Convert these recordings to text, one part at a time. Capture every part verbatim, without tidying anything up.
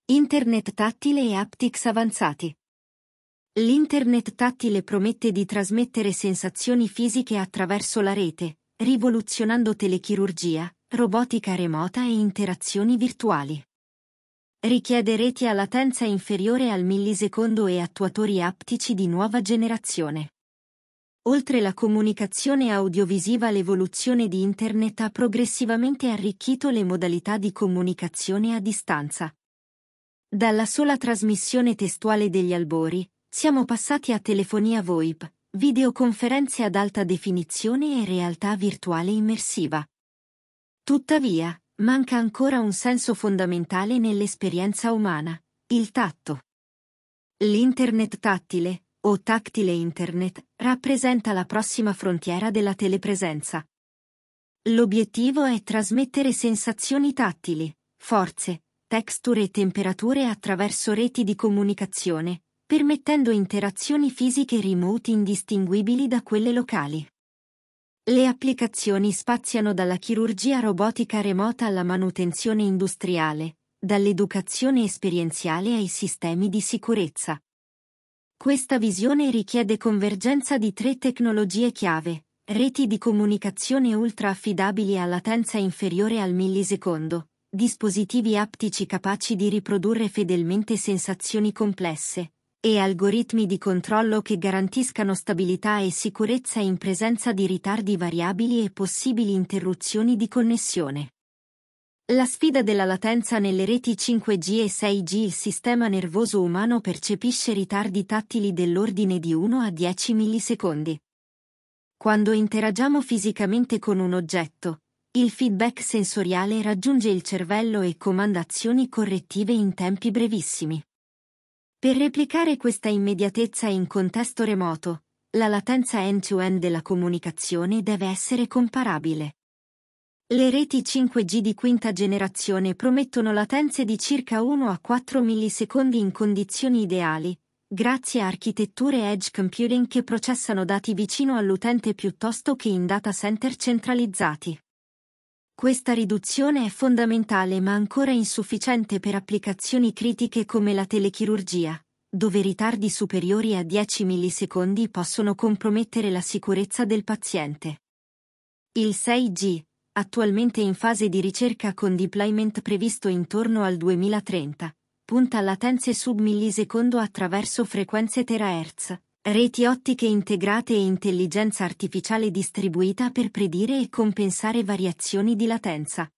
Internet tattile e haptics avanzati. L'Internet tattile promette di trasmettere sensazioni fisiche attraverso la rete, rivoluzionando telechirurgia, robotica remota e interazioni virtuali. Richiede reti a latenza inferiore al millisecondo e attuatori aptici di nuova generazione. Oltre la comunicazione audiovisiva, l'evoluzione di Internet ha progressivamente arricchito le modalità di comunicazione a distanza. Dalla sola trasmissione testuale degli albori, siamo passati a telefonia VoIP, videoconferenze ad alta definizione e realtà virtuale immersiva. Tuttavia, manca ancora un senso fondamentale nell'esperienza umana: il tatto. L'Internet tattile, o Tactile Internet, rappresenta la prossima frontiera della telepresenza. L'obiettivo è trasmettere sensazioni tattili, forze, texture e temperature attraverso reti di comunicazione, permettendo interazioni fisiche remote indistinguibili da quelle locali. Le applicazioni spaziano dalla chirurgia robotica remota alla manutenzione industriale, dall'educazione esperienziale ai sistemi di sicurezza. Questa visione richiede convergenza di tre tecnologie chiave: reti di comunicazione ultra affidabili a latenza inferiore al millisecondo, dispositivi aptici capaci di riprodurre fedelmente sensazioni complesse, e algoritmi di controllo che garantiscano stabilità e sicurezza in presenza di ritardi variabili e possibili interruzioni di connessione. La sfida della latenza nelle reti cinque G e sei G. Il sistema nervoso umano percepisce ritardi tattili dell'ordine di uno a dieci millisecondi. Quando interagiamo fisicamente con un oggetto, il feedback sensoriale raggiunge il cervello e comanda azioni correttive in tempi brevissimi. Per replicare questa immediatezza in contesto remoto, la latenza end-to-end della comunicazione deve essere comparabile. Le reti cinque G di quinta generazione promettono latenze di circa uno a quattro millisecondi in condizioni ideali, grazie a architetture edge computing che processano dati vicino all'utente piuttosto che in data center centralizzati. Questa riduzione è fondamentale ma ancora insufficiente per applicazioni critiche come la telechirurgia, dove ritardi superiori a dieci millisecondi possono compromettere la sicurezza del paziente. Il sei G, attualmente in fase di ricerca con deployment previsto intorno al duemilatrenta, punta a latenze sub-millisecondo attraverso frequenze terahertz, reti ottiche integrate e intelligenza artificiale distribuita per predire e compensare variazioni di latenza.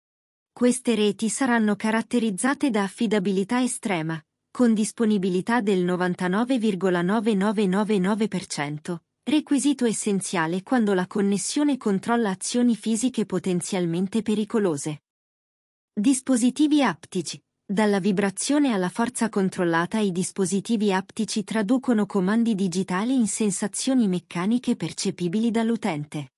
Queste reti saranno caratterizzate da affidabilità estrema, con disponibilità del novantanove virgola novantanove per cento, requisito essenziale quando la connessione controlla azioni fisiche potenzialmente pericolose. Dispositivi aptici. Dalla vibrazione alla forza controllata, i dispositivi aptici traducono comandi digitali in sensazioni meccaniche percepibili dall'utente.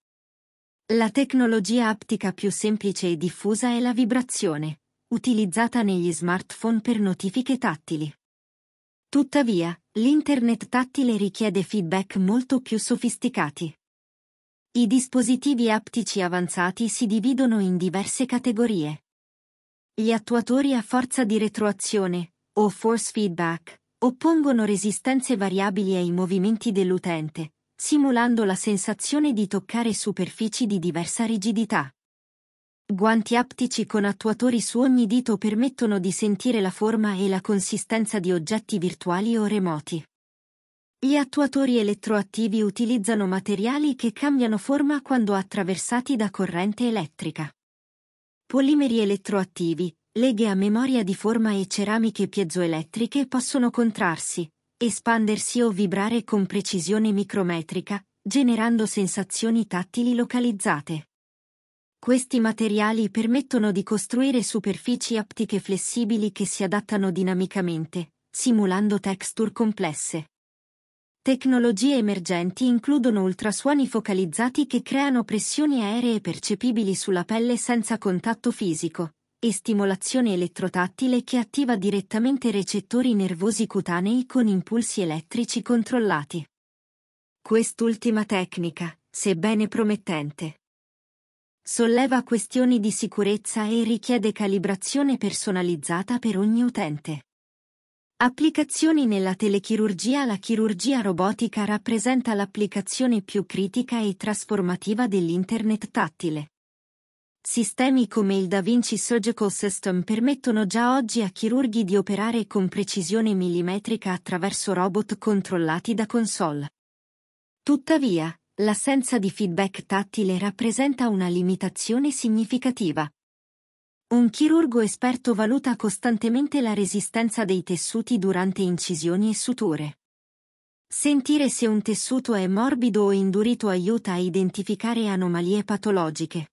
La tecnologia aptica più semplice e diffusa è la vibrazione, utilizzata negli smartphone per notifiche tattili. Tuttavia, l'Internet tattile richiede feedback molto più sofisticati. I dispositivi aptici avanzati si dividono in diverse categorie. Gli attuatori a forza di retroazione, o force feedback, oppongono resistenze variabili ai movimenti dell'utente, simulando la sensazione di toccare superfici di diversa rigidità. Guanti aptici con attuatori su ogni dito permettono di sentire la forma e la consistenza di oggetti virtuali o remoti. Gli attuatori elettroattivi utilizzano materiali che cambiano forma quando attraversati da corrente elettrica. Polimeri elettroattivi, leghe a memoria di forma e ceramiche piezoelettriche possono contrarsi, espandersi o vibrare con precisione micrometrica, generando sensazioni tattili localizzate. Questi materiali permettono di costruire superfici aptiche flessibili che si adattano dinamicamente, simulando texture complesse. Tecnologie emergenti includono ultrasuoni focalizzati che creano pressioni aeree percepibili sulla pelle senza contatto fisico, e stimolazione elettrotattile che attiva direttamente recettori nervosi cutanei con impulsi elettrici controllati. Quest'ultima tecnica, sebbene promettente, Solleva questioni di sicurezza e richiede calibrazione personalizzata per ogni utente. Applicazioni nella telechirurgia. La chirurgia robotica rappresenta l'applicazione più critica e trasformativa dell'Internet tattile. Sistemi come il DaVinci Surgical System permettono già oggi a chirurghi di operare con precisione millimetrica attraverso robot controllati da console. Tuttavia, l'assenza di feedback tattile rappresenta una limitazione significativa. Un chirurgo esperto valuta costantemente la resistenza dei tessuti durante incisioni e suture. Sentire se un tessuto è morbido o indurito aiuta a identificare anomalie patologiche.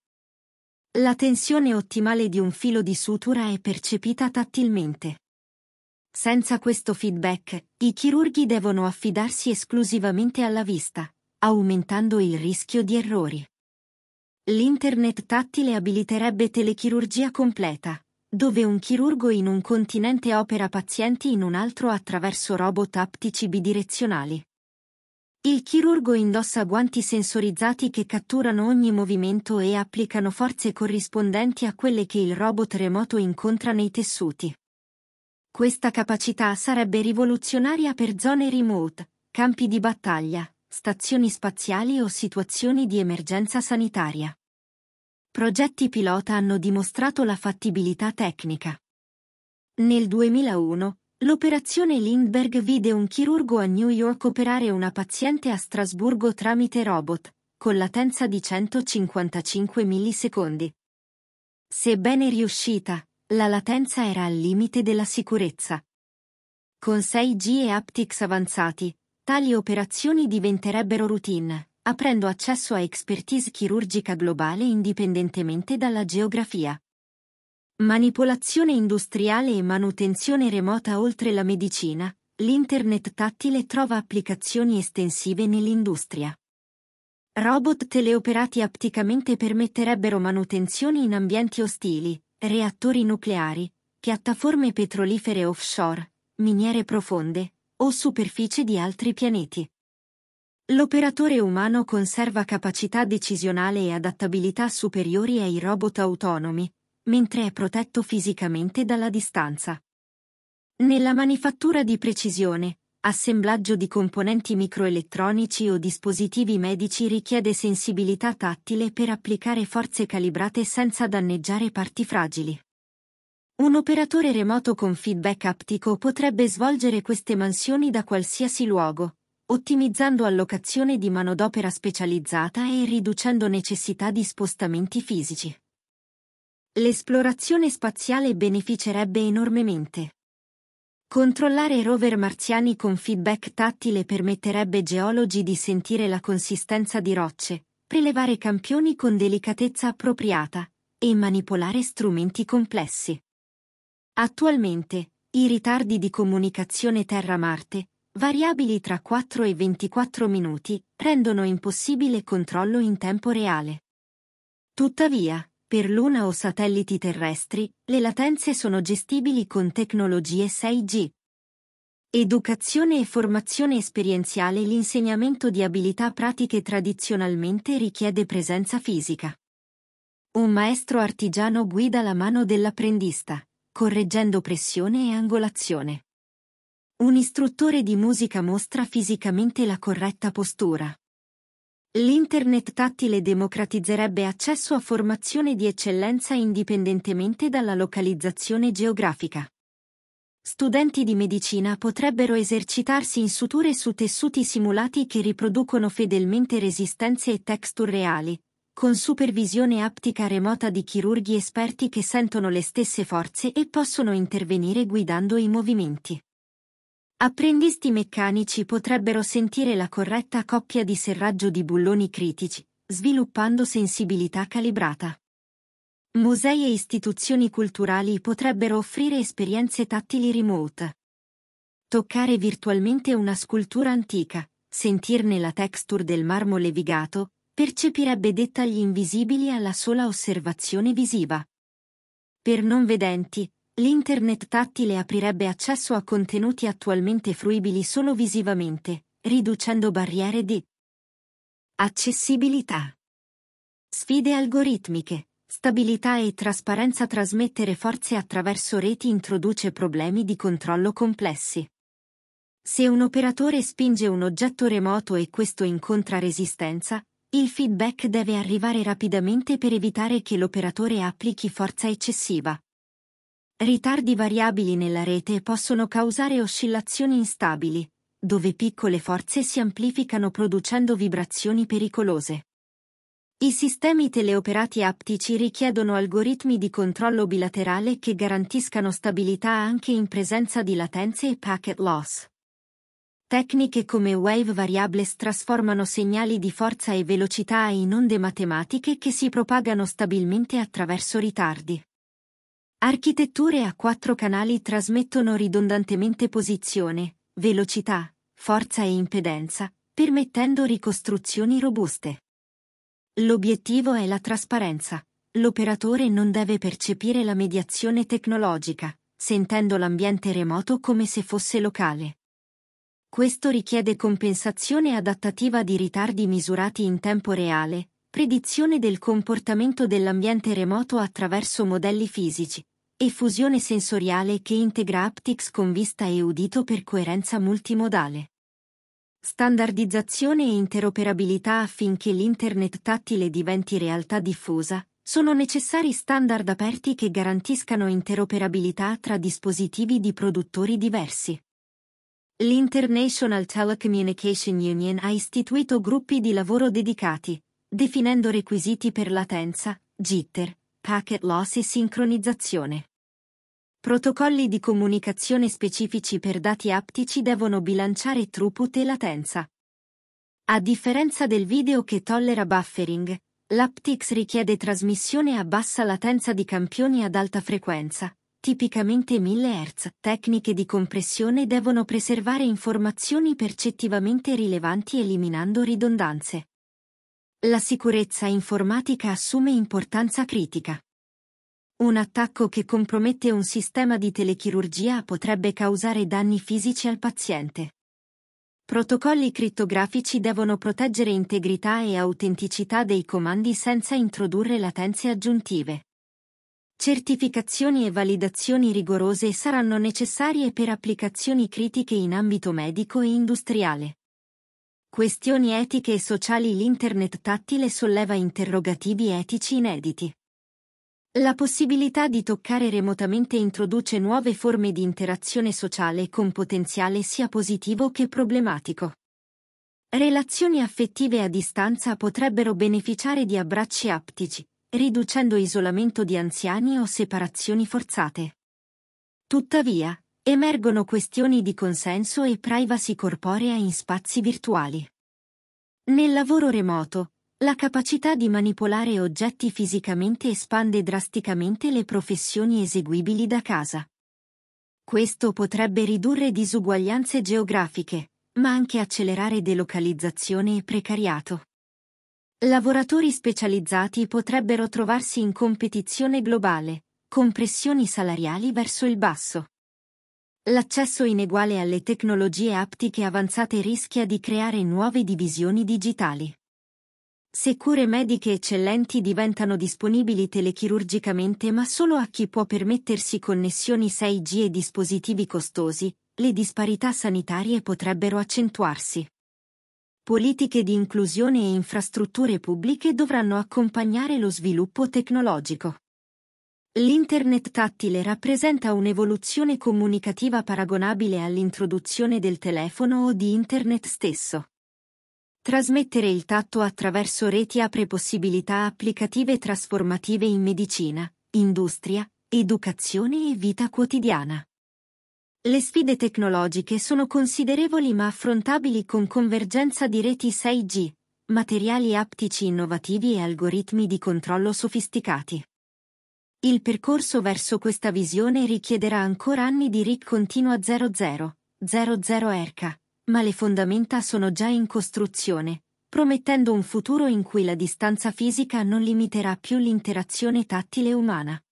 La tensione ottimale di un filo di sutura è percepita tattilmente. Senza questo feedback, i chirurghi devono affidarsi esclusivamente alla vista, aumentando il rischio di errori. L'Internet tattile abiliterebbe telechirurgia completa, dove un chirurgo in un continente opera pazienti in un altro attraverso robot aptici bidirezionali. Il chirurgo indossa guanti sensorizzati che catturano ogni movimento e applicano forze corrispondenti a quelle che il robot remoto incontra nei tessuti. Questa capacità sarebbe rivoluzionaria per zone remote, campi di battaglia, stazioni spaziali o situazioni di emergenza sanitaria. Progetti pilota hanno dimostrato la fattibilità tecnica. Nel duemilauno, l'operazione Lindbergh vide un chirurgo a New York operare una paziente a Strasburgo tramite robot, con latenza di centocinquantacinque millisecondi. Sebbene riuscita, la latenza era al limite della sicurezza. Con sei G e haptics avanzati, tali operazioni diventerebbero routine, aprendo accesso a expertise chirurgica globale indipendentemente dalla geografia. Manipolazione industriale e manutenzione remota. Oltre la medicina, l'Internet tattile trova applicazioni estensive nell'industria. Robot teleoperati apticamente permetterebbero manutenzioni in ambienti ostili, reattori nucleari, piattaforme petrolifere offshore, miniere profonde, o superficie di altri pianeti. L'operatore umano conserva capacità decisionale e adattabilità superiori ai robot autonomi, mentre è protetto fisicamente dalla distanza. Nella manifattura di precisione, assemblaggio di componenti microelettronici o dispositivi medici richiede sensibilità tattile per applicare forze calibrate senza danneggiare parti fragili. Un operatore remoto con feedback aptico potrebbe svolgere queste mansioni da qualsiasi luogo, ottimizzando allocazione di manodopera specializzata e riducendo necessità di spostamenti fisici. L'esplorazione spaziale beneficerebbe enormemente. Controllare rover marziani con feedback tattile permetterebbe geologi di sentire la consistenza di rocce, prelevare campioni con delicatezza appropriata, e manipolare strumenti complessi. Attualmente, i ritardi di comunicazione Terra-Marte, variabili tra quattro e ventiquattro minuti, rendono impossibile controllo in tempo reale. Tuttavia, per Luna o satelliti terrestri, le latenze sono gestibili con tecnologie sei G. Educazione e formazione esperienziale. L'insegnamento di abilità pratiche tradizionalmente richiede presenza fisica. Un maestro artigiano guida la mano dell'apprendista, correggendo pressione e angolazione. Un istruttore di musica mostra fisicamente la corretta postura. L'Internet tattile democratizzerebbe accesso a formazione di eccellenza indipendentemente dalla localizzazione geografica. Studenti di medicina potrebbero esercitarsi in suture su tessuti simulati che riproducono fedelmente resistenze e texture reali, con supervisione aptica remota di chirurghi esperti che sentono le stesse forze e possono intervenire guidando i movimenti. Apprendisti meccanici potrebbero sentire la corretta coppia di serraggio di bulloni critici, sviluppando sensibilità calibrata. Musei e istituzioni culturali potrebbero offrire esperienze tattili remote. Toccare virtualmente una scultura antica, sentirne la texture del marmo levigato, percepirebbe dettagli invisibili alla sola osservazione visiva. Per non vedenti, l'Internet tattile aprirebbe accesso a contenuti attualmente fruibili solo visivamente, riducendo barriere di accessibilità. Sfide algoritmiche, stabilità e trasparenza. Trasmettere forze attraverso reti introduce problemi di controllo complessi. Se un operatore spinge un oggetto remoto e questo incontra resistenza, il feedback deve arrivare rapidamente per evitare che l'operatore applichi forza eccessiva. Ritardi variabili nella rete possono causare oscillazioni instabili, dove piccole forze si amplificano producendo vibrazioni pericolose. I sistemi teleoperati aptici richiedono algoritmi di controllo bilaterale che garantiscano stabilità anche in presenza di latenze e packet loss. Tecniche come wave variables trasformano segnali di forza e velocità in onde matematiche che si propagano stabilmente attraverso ritardi. Architetture a quattro canali trasmettono ridondantemente posizione, velocità, forza e impedenza, permettendo ricostruzioni robuste. L'obiettivo è la trasparenza. L'operatore non deve percepire la mediazione tecnologica, sentendo l'ambiente remoto come se fosse locale. Questo richiede compensazione adattativa di ritardi misurati in tempo reale, predizione del comportamento dell'ambiente remoto attraverso modelli fisici, e fusione sensoriale che integra haptics con vista e udito per coerenza multimodale. Standardizzazione e interoperabilità. Affinché l'Internet tattile diventi realtà diffusa, sono necessari standard aperti che garantiscano interoperabilità tra dispositivi di produttori diversi. L'International Telecommunication Union ha istituito gruppi di lavoro dedicati, definendo requisiti per latenza, jitter, packet loss e sincronizzazione. Protocolli di comunicazione specifici per dati aptici devono bilanciare throughput e latenza. A differenza del video che tollera buffering, l'aptics richiede trasmissione a bassa latenza di campioni ad alta frequenza, tipicamente mille hertz. Tecniche di compressione devono preservare informazioni percettivamente rilevanti eliminando ridondanze. La sicurezza informatica assume importanza critica. Un attacco che compromette un sistema di telechirurgia potrebbe causare danni fisici al paziente. Protocolli crittografici devono proteggere integrità e autenticità dei comandi senza introdurre latenze aggiuntive. Certificazioni e validazioni rigorose saranno necessarie per applicazioni critiche in ambito medico e industriale. Questioni etiche e sociali. L'Internet tattile solleva interrogativi etici inediti. La possibilità di toccare remotamente introduce nuove forme di interazione sociale con potenziale sia positivo che problematico. Relazioni affettive a distanza potrebbero beneficiare di abbracci aptici, riducendo isolamento di anziani o separazioni forzate. Tuttavia, emergono questioni di consenso e privacy corporea in spazi virtuali. Nel lavoro remoto, la capacità di manipolare oggetti fisicamente espande drasticamente le professioni eseguibili da casa. Questo potrebbe ridurre disuguaglianze geografiche, ma anche accelerare delocalizzazione e precariato. Lavoratori specializzati potrebbero trovarsi in competizione globale, con pressioni salariali verso il basso. L'accesso ineguale alle tecnologie aptiche avanzate rischia di creare nuove divisioni digitali. Se cure mediche eccellenti diventano disponibili telechirurgicamente ma solo a chi può permettersi connessioni sei G e dispositivi costosi, le disparità sanitarie potrebbero accentuarsi. Politiche di inclusione e infrastrutture pubbliche dovranno accompagnare lo sviluppo tecnologico. L'Internet tattile rappresenta un'evoluzione comunicativa paragonabile all'introduzione del telefono o di Internet stesso. Trasmettere il tatto attraverso reti apre possibilità applicative trasformative in medicina, industria, educazione e vita quotidiana. Le sfide tecnologiche sono considerevoli ma affrontabili con convergenza di reti sei G, materiali aptici innovativi e algoritmi di controllo sofisticati. Il percorso verso questa visione richiederà ancora anni di R I C continua zero zero zero zero R K, ma le fondamenta sono già in costruzione, promettendo un futuro in cui la distanza fisica non limiterà più l'interazione tattile umana.